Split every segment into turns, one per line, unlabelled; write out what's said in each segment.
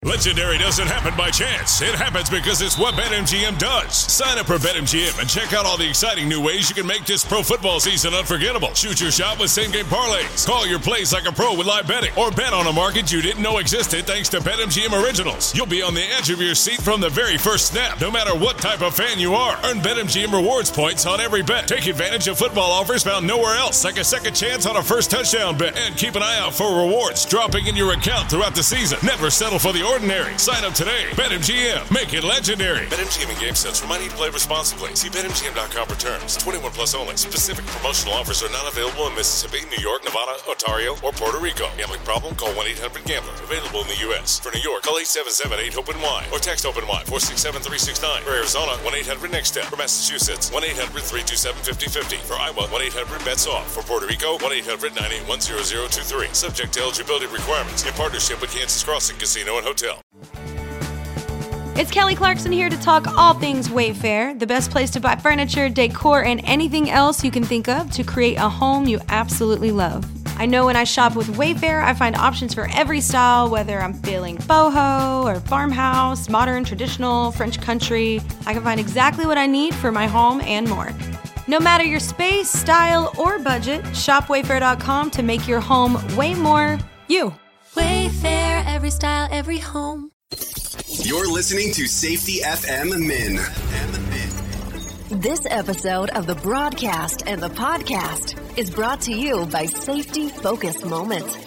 Legendary doesn't happen by chance. It happens because it's what BetMGM does. Sign up for BetMGM and check out all the exciting new ways you can make this pro football season unforgettable. Shoot your shot with same-game parlays. Call your plays like a pro with live betting. Or bet on a market you didn't know existed thanks to BetMGM Originals. You'll be on the edge of your seat from the very first snap, no matter what type of fan you are. Earn BetMGM rewards points on every bet. Take advantage of football offers found nowhere else, like a second chance on a first touchdown bet. And keep an eye out for rewards dropping in your account throughout the season. Never settle for the ordinary. Sign up today. BetMGM. Make it legendary. BetMGM and GameSense remind you to play responsibly. See BetMGM.com for terms. 21 plus only. Specific promotional offers are not available in Mississippi, New York, Nevada, Ontario, or Puerto Rico. Gambling problem? Call 1-800-GAMBLER. Available in the U.S. For New York, call 877-8-OPEN-Y or text OPEN-Y 467-369. For Arizona, 1-800-NEXT-STEP. For Massachusetts, 1-800-327-5050. For Iowa, 1-800-BETS-OFF. For Puerto Rico, 1-800-981-0023. Subject to eligibility requirements. In partnership with Kansas Crossing Casino and Hotel.
It's Kelly Clarkson here to talk all things Wayfair, the best place to buy furniture, decor, and anything else you can think of to create a home you absolutely love. I know when I shop with Wayfair, I find options for every style, whether I'm feeling boho or farmhouse, modern, traditional, French country. I can find exactly what I need for my home and more. No matter your space, style, or budget, shop Wayfair.com to make your home way more you.
Wayfair, every style, every home.
You're listening to Safety FM Min.
This episode of the broadcast and the podcast is brought to you by Safety Focus Moment.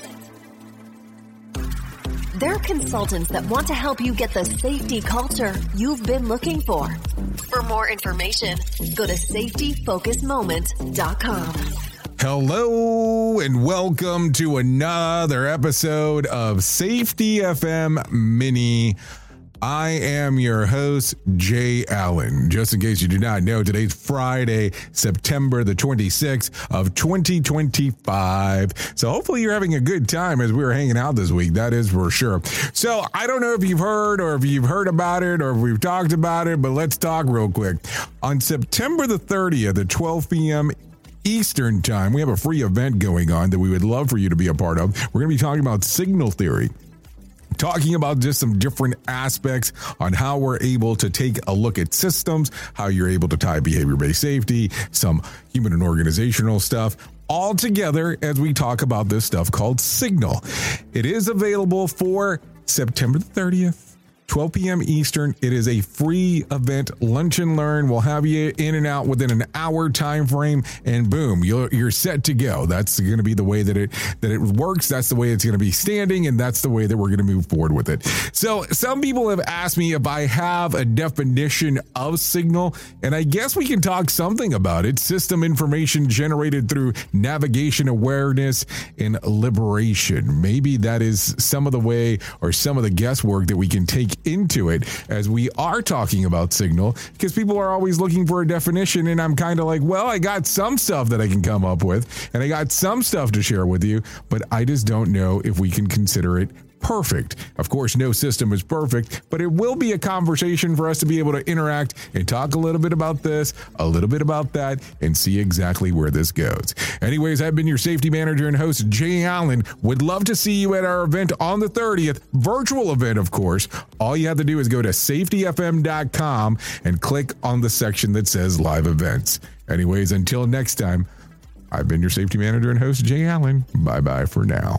They're consultants that want to help you get the safety culture you've been looking for. For more information, go to safetyfocusmoment.com.
Hello and welcome to another episode of Safety FM Mini. I am your host, Jay Allen. Just in case you do not know, today's Friday, September the 26th of 2025. So hopefully you're having a good time as we were hanging out this week. That is for sure. So I don't know if you've heard or if you've heard about it or if we've talked about it, but let's talk real quick. On September the 30th at 12 p.m. Eastern time, we have a free event going on that we would love for you to be a part of. We're going to be talking about signal theory. Talking about just some different aspects on how we're able to take a look at systems, how you're able to tie behavior-based safety, some human and organizational stuff, all together as we talk about this stuff called Signal. It is available for September the 30th. 12 p.m. Eastern. It is a free event, lunch and learn. We'll have you in and out within an hour time frame, and boom, you're set to go. That's going to be the way that it works. That's the way it's going to be standing, and that's the way that we're going to move forward with it. So some people have asked me if I have a definition of signal, and I guess we can talk something about it. System information generated through navigation, awareness, and liberation. Maybe that is some of the way or some of the guesswork that we can take into it as we are talking about signal, because people are always looking for a definition, and I'm kind of like, well, I got some stuff that I can come up with and I got some stuff to share with you, but I just don't know if we can consider it perfect. Of course, no system is perfect, but it will be a conversation for us to be able to interact and talk a little bit about this, a little bit about that, and see exactly where this goes. Anyways, I've been your safety manager and host, Jay Allen. Would love to see you at our event on the 30th, virtual event, of course. All you have to do is go to safetyfm.com and click on the section that says live events. Anyways, until next time, I've been your safety manager and host, Jay Allen. Bye-bye for now.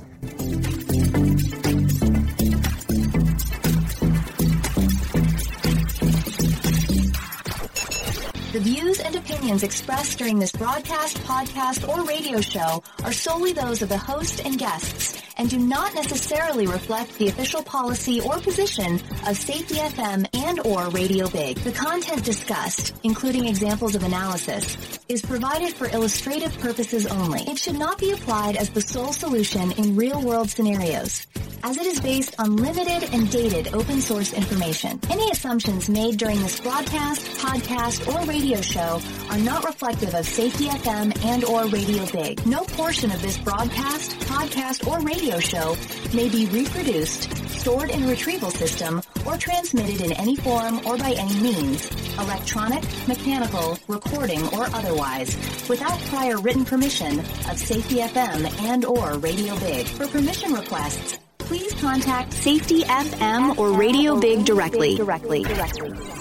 The views and opinions expressed during this broadcast, podcast, or radio show are solely those of the host and guests and do not necessarily reflect the official policy or position of Safety FM and or Radio Big. The content discussed, including examples of analysis, is provided for illustrative purposes only. It should not be applied as the sole solution in real-world scenarios, as it is based on limited and dated open source information. Any assumptions made during this broadcast, podcast, or radio show are not reflective of Safety FM and or Radio Big. No portion of this broadcast, podcast, or radio show may be reproduced, stored in a retrieval system, or transmitted in any form or by any means, electronic, mechanical, recording, or otherwise, without prior written permission of Safety FM and or Radio Big. For permission requests, please contact Safety FM or Radio Big directly.